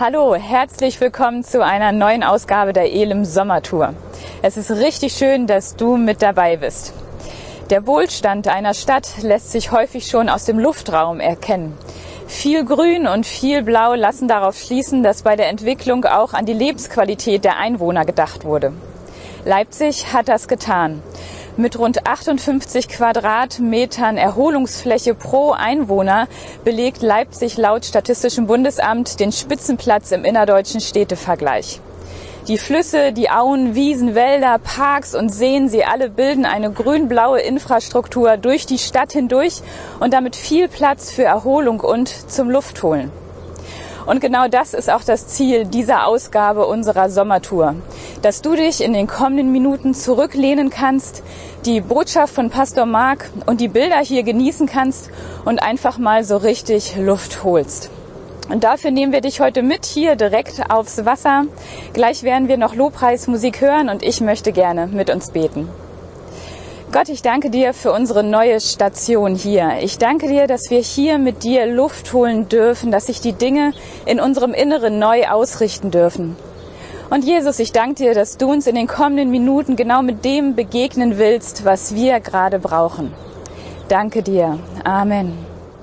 Hallo, herzlich willkommen zu einer neuen Ausgabe der Elim Sommertour. Es ist richtig schön, dass du mit dabei bist. Der Wohlstand einer Stadt lässt sich häufig schon aus dem Luftraum erkennen. Viel Grün und viel Blau lassen darauf schließen, dass bei der Entwicklung auch an die Lebensqualität der Einwohner gedacht wurde. Leipzig hat das getan. Mit rund 58 Quadratmetern Erholungsfläche pro Einwohner belegt Leipzig laut Statistischem Bundesamt den Spitzenplatz im innerdeutschen Städtevergleich. Die Flüsse, die Auen, Wiesen, Wälder, Parks und Seen, sie alle bilden eine grün-blaue Infrastruktur durch die Stadt hindurch und damit viel Platz für Erholung und zum Luftholen. Und genau das ist auch das Ziel dieser Ausgabe unserer Sommertour. Dass du dich in den kommenden Minuten zurücklehnen kannst, die Botschaft von Pastor Marc und die Bilder hier genießen kannst und einfach mal so richtig Luft holst. Und dafür nehmen wir dich heute mit hier direkt aufs Wasser. Gleich werden wir noch Lobpreismusik hören und ich möchte gerne mit uns beten. Gott, ich danke dir für unsere neue Station hier. Ich danke dir, dass wir hier mit dir Luft holen dürfen, dass sich die Dinge in unserem Inneren neu ausrichten dürfen. Und Jesus, ich danke dir, dass du uns in den kommenden Minuten genau mit dem begegnen willst, was wir gerade brauchen. Danke dir. Amen.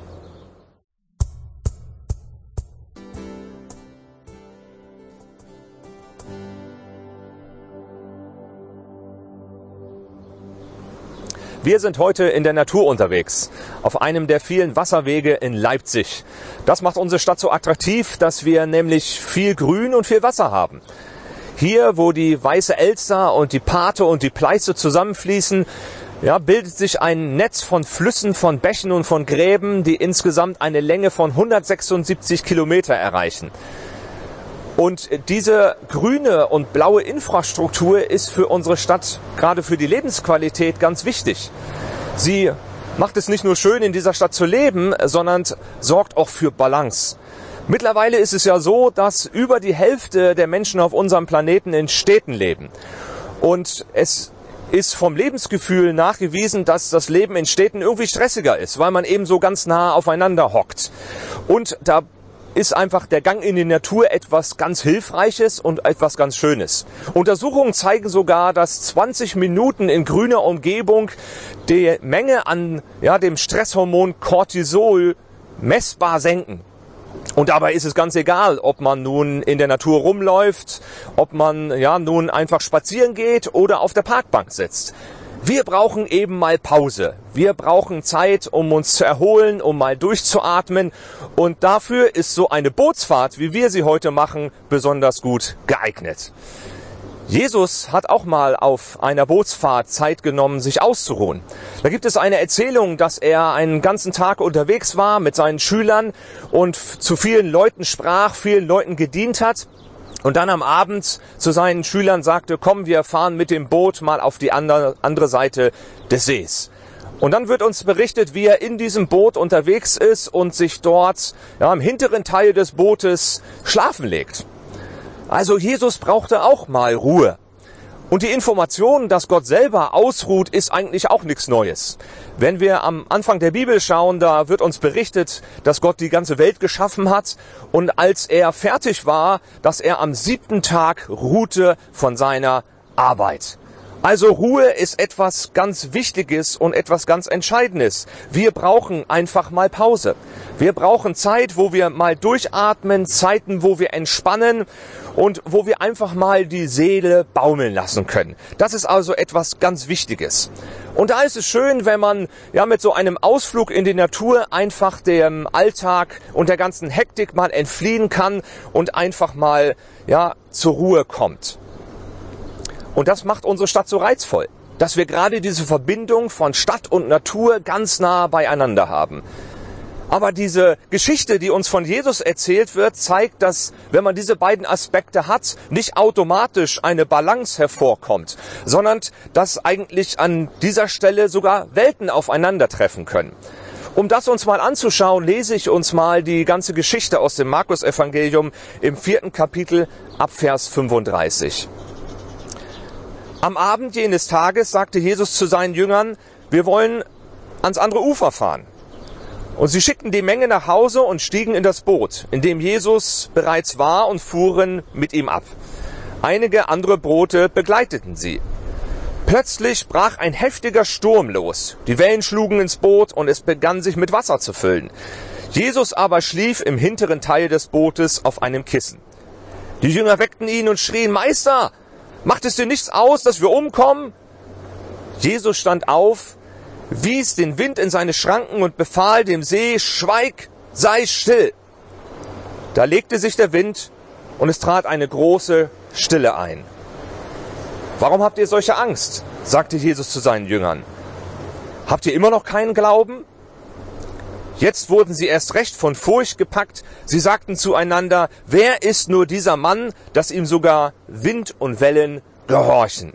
Wir sind heute in der Natur unterwegs, auf einem der vielen Wasserwege in Leipzig. Das macht unsere Stadt so attraktiv, dass wir nämlich viel Grün und viel Wasser haben. Hier, wo die Weiße Elster und die Parthe und die Pleiße zusammenfließen, bildet sich ein Netz von Flüssen, von Bächen und von Gräben, die insgesamt eine Länge von 176 Kilometer erreichen. Und diese grüne und blaue Infrastruktur ist für unsere Stadt, gerade für die Lebensqualität, ganz wichtig. Sie macht es nicht nur schön, in dieser Stadt zu leben, sondern sorgt auch für Balance. Mittlerweile ist es ja so, dass über die Hälfte der Menschen auf unserem Planeten in Städten leben. Und es ist vom Lebensgefühl nachgewiesen, dass das Leben in Städten irgendwie stressiger ist, weil man eben so ganz nah aufeinander hockt. Und da ist einfach der Gang in die Natur etwas ganz Hilfreiches und etwas ganz Schönes. Untersuchungen zeigen sogar, dass 20 Minuten in grüner Umgebung die Menge an dem Stresshormon Cortisol messbar senken. Und dabei ist es ganz egal, ob man nun in der Natur rumläuft, ob man nun einfach spazieren geht oder auf der Parkbank sitzt. Wir brauchen eben mal Pause. Wir brauchen Zeit, um uns zu erholen, um mal durchzuatmen. Und dafür ist so eine Bootsfahrt, wie wir sie heute machen, besonders gut geeignet. Jesus hat auch mal auf einer Bootsfahrt Zeit genommen, sich auszuruhen. Da gibt es eine Erzählung, dass er einen ganzen Tag unterwegs war mit seinen Schülern und zu vielen Leuten sprach, vielen Leuten gedient hat. Und dann am Abend zu seinen Schülern sagte, komm, wir fahren mit dem Boot mal auf die andere Seite des Sees. Und dann wird uns berichtet, wie er in diesem Boot unterwegs ist und sich dort im hinteren Teil des Bootes schlafen legt. Also Jesus brauchte auch mal Ruhe. Und die Information, dass Gott selber ausruht, ist eigentlich auch nichts Neues. Wenn wir am Anfang der Bibel schauen, da wird uns berichtet, dass Gott die ganze Welt geschaffen hat und als er fertig war, dass er am 7. Tag ruhte von seiner Arbeit. Also Ruhe ist etwas ganz Wichtiges und etwas ganz Entscheidendes. Wir brauchen einfach mal Pause. Wir brauchen Zeit, wo wir mal durchatmen, Zeiten, wo wir entspannen und wo wir einfach mal die Seele baumeln lassen können. Das ist also etwas ganz Wichtiges. Und da ist es schön, wenn man mit so einem Ausflug in die Natur einfach dem Alltag und der ganzen Hektik mal entfliehen kann und einfach mal zur Ruhe kommt. Und das macht unsere Stadt so reizvoll, dass wir gerade diese Verbindung von Stadt und Natur ganz nah beieinander haben. Aber diese Geschichte, die uns von Jesus erzählt wird, zeigt, dass, wenn man diese beiden Aspekte hat, nicht automatisch eine Balance hervorkommt, sondern dass eigentlich an dieser Stelle sogar Welten aufeinandertreffen können. Um das uns mal anzuschauen, lese ich uns mal die ganze Geschichte aus dem Markus-Evangelium im 4. Kapitel ab Vers 35. Am Abend jenes Tages sagte Jesus zu seinen Jüngern, wir wollen ans andere Ufer fahren. Und sie schickten die Menge nach Hause und stiegen in das Boot, in dem Jesus bereits war, und fuhren mit ihm ab. Einige andere Boote begleiteten sie. Plötzlich brach ein heftiger Sturm los. Die Wellen schlugen ins Boot und es begann sich mit Wasser zu füllen. Jesus aber schlief im hinteren Teil des Bootes auf einem Kissen. Die Jünger weckten ihn und schrien: Meister, macht es dir nichts aus, dass wir umkommen? Jesus stand auf, wies den Wind in seine Schranken und befahl dem See: Schweig, sei still. Da legte sich der Wind und es trat eine große Stille ein. Warum habt ihr solche Angst? Sagte Jesus zu seinen Jüngern. Habt ihr immer noch keinen Glauben? Jetzt wurden sie erst recht von Furcht gepackt. Sie sagten zueinander: Wer ist nur dieser Mann, dass ihm sogar Wind und Wellen gehorchen?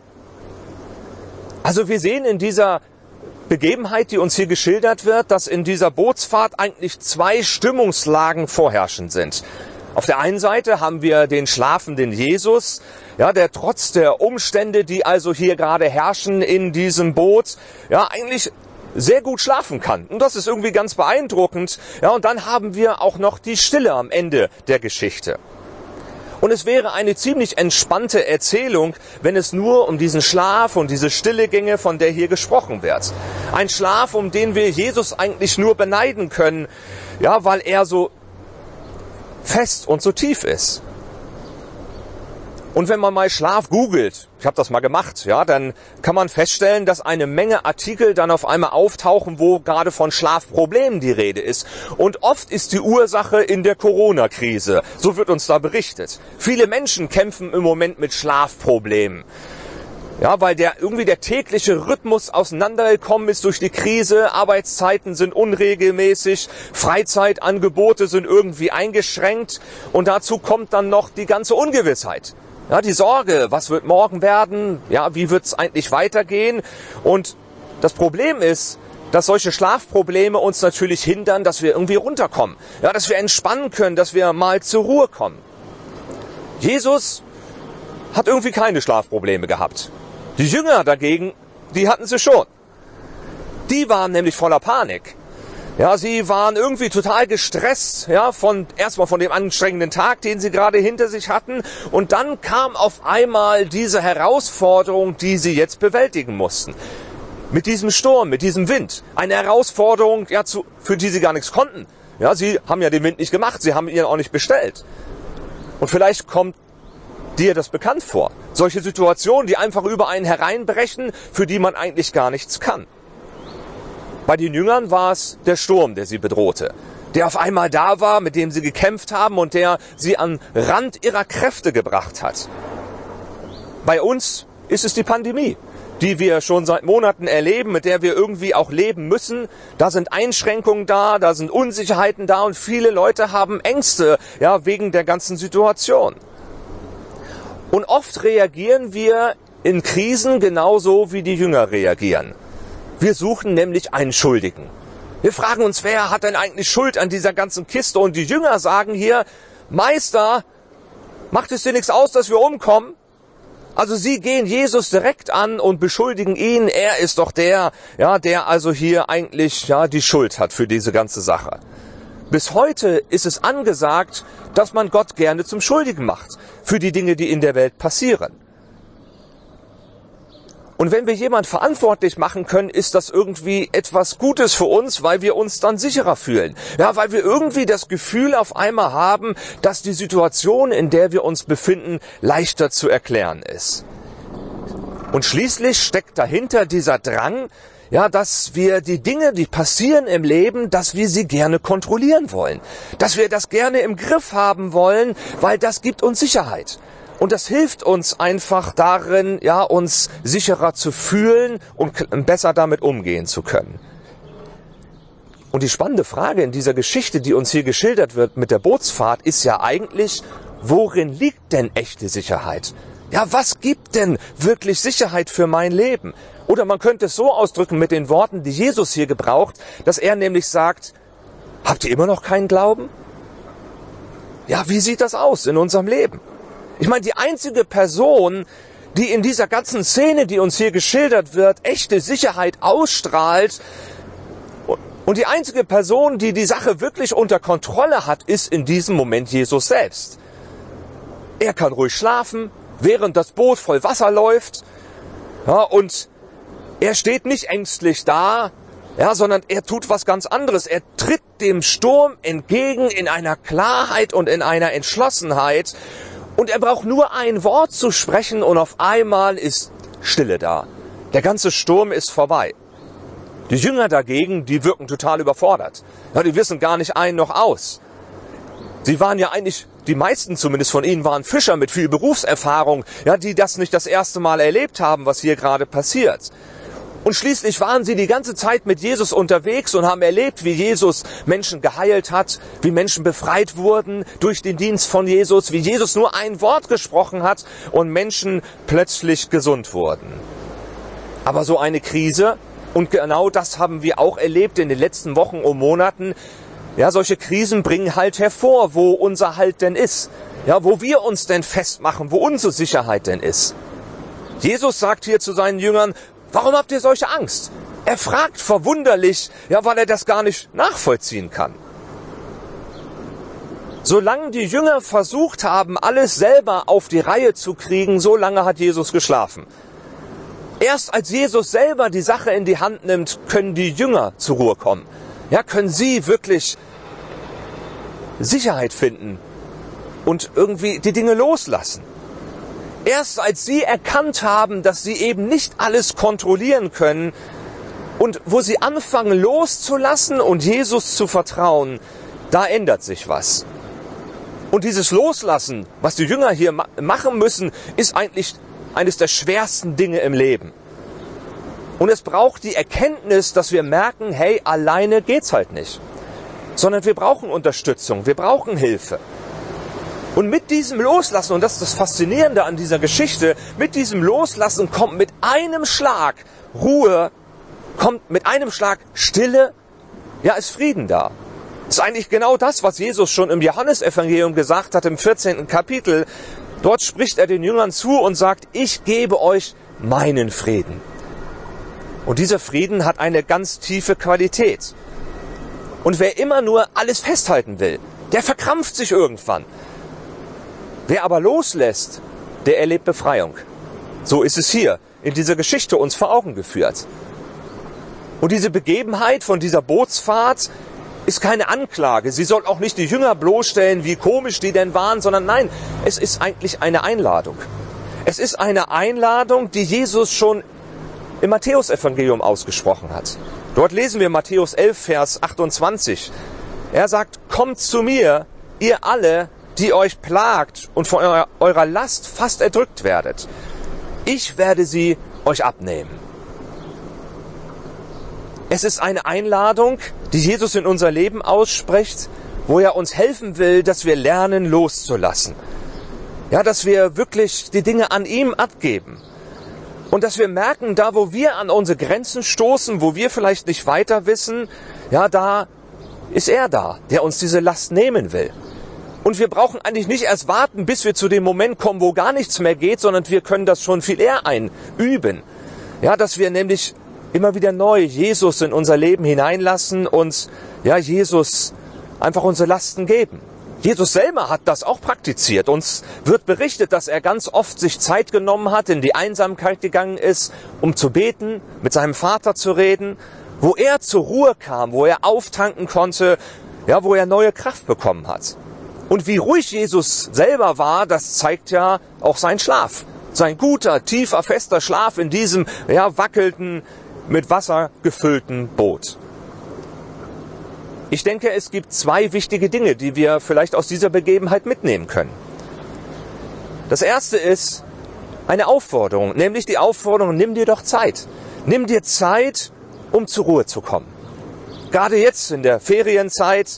Also wir sehen in dieser Begebenheit, die uns hier geschildert wird, dass in dieser Bootsfahrt eigentlich zwei Stimmungslagen vorherrschend sind. Auf der einen Seite haben wir den schlafenden Jesus, ja, der trotz der Umstände, die also hier gerade herrschen in diesem Boot, ja, eigentlich sehr gut schlafen kann. Und das ist irgendwie ganz beeindruckend. Ja, und dann haben wir auch noch die Stille am Ende der Geschichte. Und es wäre eine ziemlich entspannte Erzählung, wenn es nur um diesen Schlaf und diese Stille ginge, von der hier gesprochen wird. Ein Schlaf, um den wir Jesus eigentlich nur beneiden können, ja, weil er so fest und so tief ist. Und wenn man mal Schlaf googelt, ich habe das mal gemacht, ja, dann kann man feststellen, dass eine Menge Artikel dann auf einmal auftauchen, wo gerade von Schlafproblemen die Rede ist. Und oft ist die Ursache in der Corona-Krise. So wird uns da berichtet. Viele Menschen kämpfen im Moment mit Schlafproblemen. Ja, weil der tägliche Rhythmus auseinandergekommen ist durch die Krise. Arbeitszeiten sind unregelmäßig, Freizeitangebote sind irgendwie eingeschränkt und dazu kommt dann noch die ganze Ungewissheit. Ja, die Sorge, was wird morgen werden? Ja, wie wird es eigentlich weitergehen? Und das Problem ist, dass solche Schlafprobleme uns natürlich hindern, dass wir irgendwie runterkommen. Ja, dass wir entspannen können, dass wir mal zur Ruhe kommen. Jesus hat irgendwie keine Schlafprobleme gehabt. Die Jünger dagegen, die hatten sie schon. Die waren nämlich voller Panik. Ja, sie waren irgendwie total gestresst, ja, erstmal von dem anstrengenden Tag, den sie gerade hinter sich hatten. Und dann kam auf einmal diese Herausforderung, die sie jetzt bewältigen mussten. Mit diesem Sturm, mit diesem Wind. Eine Herausforderung, ja, für die sie gar nichts konnten. Ja, sie haben ja den Wind nicht gemacht, sie haben ihn auch nicht bestellt. Und vielleicht kommt dir das bekannt vor? Solche Situationen, die einfach über einen hereinbrechen, für die man eigentlich gar nichts kann. Bei den Jüngern war es der Sturm, der sie bedrohte, der auf einmal da war, mit dem sie gekämpft haben und der sie an Rand ihrer Kräfte gebracht hat. Bei uns ist es die Pandemie, die wir schon seit Monaten erleben, mit der wir irgendwie auch leben müssen. Da sind Einschränkungen da sind Unsicherheiten da und viele Leute haben Ängste, ja, wegen der ganzen Situation. Und oft reagieren wir in Krisen genauso, wie die Jünger reagieren. Wir suchen nämlich einen Schuldigen. Wir fragen uns, wer hat denn eigentlich Schuld an dieser ganzen Kiste? Und die Jünger sagen hier: Meister, macht es dir nichts aus, dass wir umkommen? Also sie gehen Jesus direkt an und beschuldigen ihn. Er ist doch der, ja, der also hier eigentlich, ja, die Schuld hat für diese ganze Sache. Bis heute ist es angesagt, dass man Gott gerne zum Schuldigen macht für die Dinge, die in der Welt passieren. Und wenn wir jemand verantwortlich machen können, ist das irgendwie etwas Gutes für uns, weil wir uns dann sicherer fühlen. Ja, weil wir irgendwie das Gefühl auf einmal haben, dass die Situation, in der wir uns befinden, leichter zu erklären ist. Und schließlich steckt dahinter dieser Drang, ja, dass wir die Dinge, die passieren im Leben, dass wir sie gerne kontrollieren wollen. Dass wir das gerne im Griff haben wollen, weil das gibt uns Sicherheit. Und das hilft uns einfach darin, ja, uns sicherer zu fühlen und besser damit umgehen zu können. Und die spannende Frage in dieser Geschichte, die uns hier geschildert wird mit der Bootsfahrt, ist ja eigentlich, worin liegt denn echte Sicherheit? Ja, was gibt denn wirklich Sicherheit für mein Leben? Oder man könnte es so ausdrücken mit den Worten, die Jesus hier gebraucht, dass er nämlich sagt: Habt ihr immer noch keinen Glauben? Ja, wie sieht das aus in unserem Leben? Ich meine, die einzige Person, die in dieser ganzen Szene, die uns hier geschildert wird, echte Sicherheit ausstrahlt, Und die einzige Person, die die Sache wirklich unter Kontrolle hat, ist in diesem Moment Jesus selbst. Er kann ruhig schlafen, während das Boot voll Wasser läuft. Ja, und er steht nicht ängstlich da, ja, sondern er tut was ganz anderes. Er tritt dem Sturm entgegen in einer Klarheit und in einer Entschlossenheit. Und er braucht nur ein Wort zu sprechen und auf einmal ist Stille da. Der ganze Sturm ist vorbei. Die Jünger dagegen, die wirken total überfordert. Ja, die wissen gar nicht ein noch aus. Sie waren ja eigentlich, die meisten zumindest von ihnen waren Fischer mit viel Berufserfahrung, ja, die das nicht das erste Mal erlebt haben, was hier gerade passiert. Und schließlich waren sie die ganze Zeit mit Jesus unterwegs und haben erlebt, wie Jesus Menschen geheilt hat, wie Menschen befreit wurden durch den Dienst von Jesus, wie Jesus nur ein Wort gesprochen hat und Menschen plötzlich gesund wurden. Aber so eine Krise, und genau das haben wir auch erlebt in den letzten Wochen und Monaten, ja, solche Krisen bringen halt hervor, wo unser Halt denn ist, ja, wo wir uns denn festmachen, wo unsere Sicherheit denn ist. Jesus sagt hier zu seinen Jüngern: Warum habt ihr solche Angst? Er fragt verwunderlich, ja, weil er das gar nicht nachvollziehen kann. Solange die Jünger versucht haben, alles selber auf die Reihe zu kriegen, so lange hat Jesus geschlafen. Erst als Jesus selber die Sache in die Hand nimmt, können die Jünger zur Ruhe kommen. Ja, können sie wirklich Sicherheit finden und irgendwie die Dinge loslassen. Erst als sie erkannt haben, dass sie eben nicht alles kontrollieren können und wo sie anfangen loszulassen und Jesus zu vertrauen, da ändert sich was. Und dieses Loslassen, was die Jünger hier machen müssen, ist eigentlich eines der schwersten Dinge im Leben. Und es braucht die Erkenntnis, dass wir merken, hey, alleine geht's halt nicht. Sondern wir brauchen Unterstützung, wir brauchen Hilfe. Und mit diesem Loslassen, und das ist das Faszinierende an dieser Geschichte, mit diesem Loslassen kommt mit einem Schlag Ruhe, kommt mit einem Schlag Stille, ja, ist Frieden da. Das ist eigentlich genau das, was Jesus schon im Johannesevangelium gesagt hat, im 14. Kapitel. Dort spricht er den Jüngern zu und sagt: Ich gebe euch meinen Frieden. Und dieser Frieden hat eine ganz tiefe Qualität. Und wer immer nur alles festhalten will, der verkrampft sich irgendwann. Wer aber loslässt, der erlebt Befreiung. So ist es hier in dieser Geschichte uns vor Augen geführt. Und diese Begebenheit von dieser Bootsfahrt ist keine Anklage. Sie soll auch nicht die Jünger bloßstellen, wie komisch die denn waren, sondern nein, es ist eigentlich eine Einladung. Es ist eine Einladung, die Jesus schon im Matthäusevangelium ausgesprochen hat. Dort lesen wir Matthäus 11, Vers 28. Er sagt: Kommt zu mir, ihr alle, die euch plagt und von eurer Last fast erdrückt werdet. Ich werde sie euch abnehmen. Es ist eine Einladung, die Jesus in unser Leben ausspricht, wo er uns helfen will, dass wir lernen loszulassen. Ja, dass wir wirklich die Dinge an ihm abgeben. Und dass wir merken, da wo wir an unsere Grenzen stoßen, wo wir vielleicht nicht weiter wissen, ja, da ist er da, der uns diese Last nehmen will. Und wir brauchen eigentlich nicht erst warten, bis wir zu dem Moment kommen, wo gar nichts mehr geht, sondern wir können das schon viel eher einüben. Ja, dass wir nämlich immer wieder neu Jesus in unser Leben hineinlassen und ja, Jesus einfach unsere Lasten geben. Jesus selber hat das auch praktiziert. Uns wird berichtet, dass er ganz oft sich Zeit genommen hat, in die Einsamkeit gegangen ist, um zu beten, mit seinem Vater zu reden, wo er zur Ruhe kam, wo er auftanken konnte, ja, wo er neue Kraft bekommen hat. Und wie ruhig Jesus selber war, das zeigt ja auch sein Schlaf. Sein guter, tiefer, fester Schlaf in diesem, ja, wackelnden, mit Wasser gefüllten Boot. Ich denke, es gibt zwei wichtige Dinge, die wir vielleicht aus dieser Begebenheit mitnehmen können. Das erste ist eine Aufforderung, nämlich die Aufforderung: Nimm dir doch Zeit. Nimm dir Zeit, um zur Ruhe zu kommen. Gerade jetzt in der Ferienzeit.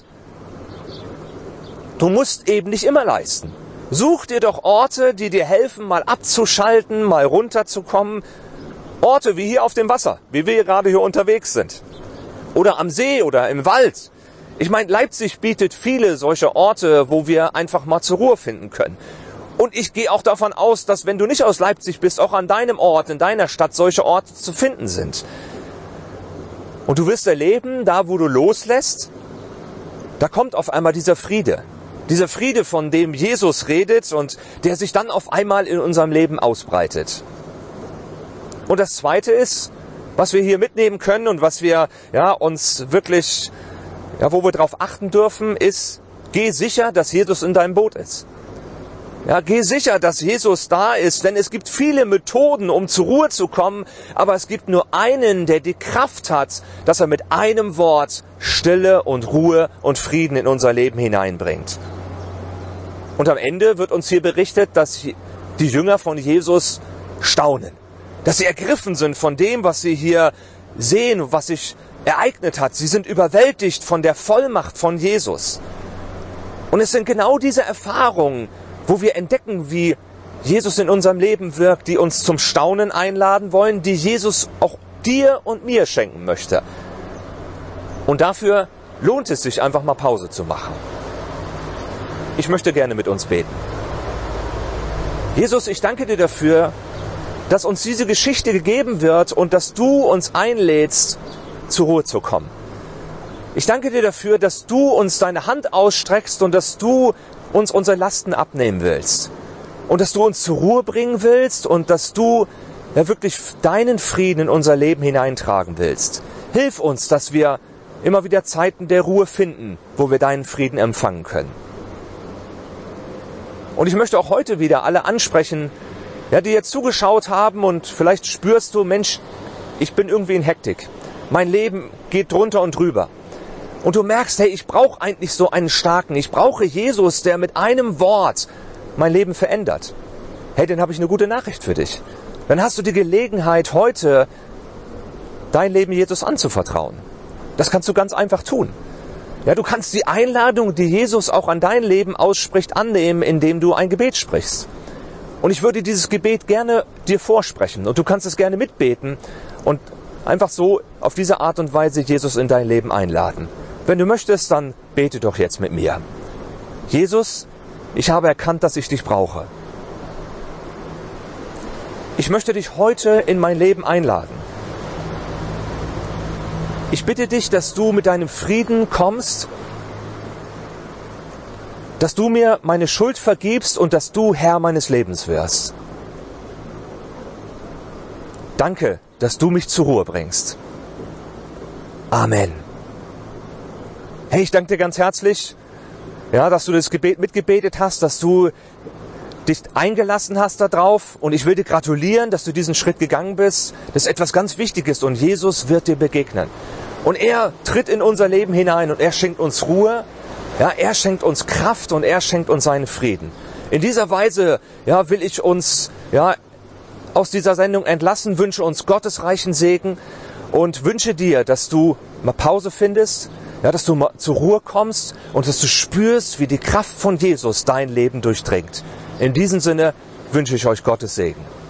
Du musst eben nicht immer leisten. Such dir doch Orte, die dir helfen, mal abzuschalten, mal runterzukommen. Orte wie hier auf dem Wasser, wie wir gerade hier unterwegs sind. Oder am See oder im Wald. Ich meine, Leipzig bietet viele solche Orte, wo wir einfach mal zur Ruhe finden können. Und ich gehe auch davon aus, dass wenn du nicht aus Leipzig bist, auch an deinem Ort, in deiner Stadt solche Orte zu finden sind. Und du wirst erleben, da wo du loslässt, da kommt auf einmal dieser Friede. Dieser Friede, von dem Jesus redet und der sich dann auf einmal in unserem Leben ausbreitet. Und das Zweite ist, was wir hier mitnehmen können und was wir uns wirklich, wo wir darauf achten dürfen, ist, geh sicher, dass Jesus in deinem Boot ist. Ja, geh sicher, dass Jesus da ist, denn es gibt viele Methoden, um zur Ruhe zu kommen, aber es gibt nur einen, der die Kraft hat, dass er mit einem Wort Stille und Ruhe und Frieden in unser Leben hineinbringt. Und am Ende wird uns hier berichtet, dass die Jünger von Jesus staunen, dass sie ergriffen sind von dem, was sie hier sehen, was sich ereignet hat. Sie sind überwältigt von der Vollmacht von Jesus. Und es sind genau diese Erfahrungen, wo wir entdecken, wie Jesus in unserem Leben wirkt, die uns zum Staunen einladen wollen, die Jesus auch dir und mir schenken möchte. Und dafür lohnt es sich, einfach mal Pause zu machen. Ich möchte gerne mit uns beten. Jesus, ich danke dir dafür, dass uns diese Geschichte gegeben wird und dass du uns einlädst, zur Ruhe zu kommen. Ich danke dir dafür, dass du uns deine Hand ausstreckst und dass du uns unsere Lasten abnehmen willst. Und dass du uns zur Ruhe bringen willst und dass du wirklich deinen Frieden in unser Leben hineintragen willst. Hilf uns, dass wir immer wieder Zeiten der Ruhe finden, wo wir deinen Frieden empfangen können. Und ich möchte auch heute wieder alle ansprechen, die jetzt zugeschaut haben und vielleicht spürst du, Mensch, ich bin irgendwie in Hektik. Mein Leben geht drunter und drüber. Und du merkst, hey, ich brauche eigentlich so einen Starken. Ich brauche Jesus, der mit einem Wort mein Leben verändert. Hey, dann habe ich eine gute Nachricht für dich. Dann hast du die Gelegenheit, heute dein Leben Jesus anzuvertrauen. Das kannst du ganz einfach tun. Ja, du kannst die Einladung, die Jesus auch an dein Leben ausspricht, annehmen, indem du ein Gebet sprichst. Und ich würde dieses Gebet gerne dir vorsprechen. Und du kannst es gerne mitbeten und einfach so auf diese Art und Weise Jesus in dein Leben einladen. Wenn du möchtest, dann bete doch jetzt mit mir. Jesus, ich habe erkannt, dass ich dich brauche. Ich möchte dich heute in mein Leben einladen. Ich bitte dich, dass du mit deinem Frieden kommst, dass du mir meine Schuld vergibst und dass du Herr meines Lebens wirst. Danke, dass du mich zur Ruhe bringst. Amen. Hey, ich danke dir ganz herzlich, dass du das Gebet mitgebetet hast, dass du dich eingelassen hast darauf. Und ich will dir gratulieren, dass du diesen Schritt gegangen bist. Das ist etwas ganz Wichtiges und Jesus wird dir begegnen. Und er tritt in unser Leben hinein und er schenkt uns Ruhe. Ja, er schenkt uns Kraft und er schenkt uns seinen Frieden. In dieser Weise will ich uns aus dieser Sendung entlassen, wünsche uns Gottes reichen Segen und wünsche dir, dass du mal Pause findest, dass du mal zur Ruhe kommst und dass du spürst, wie die Kraft von Jesus dein Leben durchdringt. In diesem Sinne wünsche ich euch Gottes Segen.